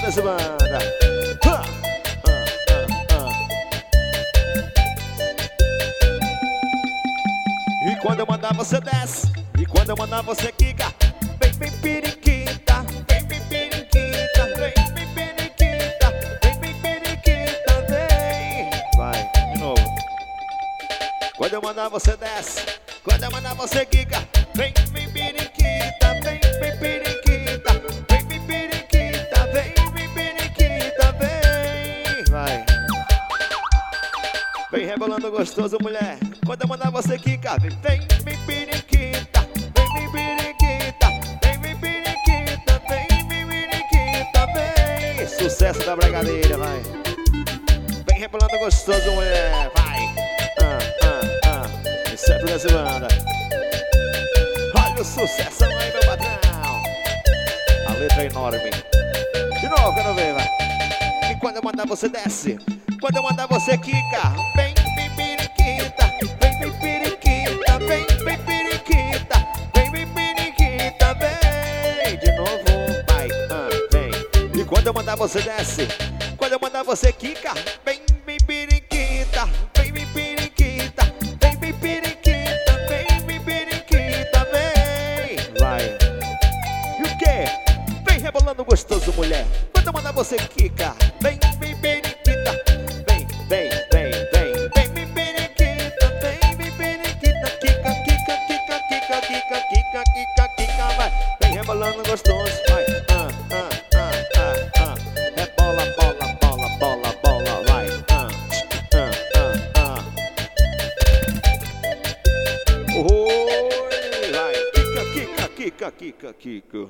dessa banda. E quando eu mandar você desce, e quando eu mandar você quica. Vem, vem, periquita, vem, vem, periquita, vem, vem, periquita, vem, vem, periquita, vem. Vai, de novo. Quando eu mandar você desce, quando eu mandar você quica. Vem, vem, periquita, vem, vem, periquita, vem, vem, periquita, vem, vem, periquita, vem. Vai. Vem rebolando gostoso, mulher. Quando eu mandar você quica. Vem, vem, vem, periquita, vem, vem, periquita, vem, vem, periquita, vem, vem, periquita, vem. Sucesso da Bragadeira, vai. Vem rebolando gostoso, mulher. Vai. Certo dessa banda. Olha o sucesso aí, meu patrão. A letra é enorme. De novo, quero ver, vai. E quando eu mandar você desce, quando eu mandar você quica. Vem, vem, periquita, vem, vem, periquita, vem, vem, periquita, vem, vem, periquita, vem. De novo, vai, vem. E quando eu mandar você desce, quando eu mandar você quica. Vem, vem, periquita, vem, vem, periquita, vem, vem, periquita, vem, vem, periquita, vem. Vai. E o quê? Vem rebolando gostoso, mulher. Quando eu mandar você quica. Vem, vem, periquita, vem, vem, vem, vem, vem, vem, periquita, vem, vem, periquita, quica, quica, quica, quica, quica, quica, quica, quica, vai. Vem rebolando gostoso, vai. É bola, bola, bola, bola, bola, vai. Oi, vai. Kika, kika, kika, kika, kika.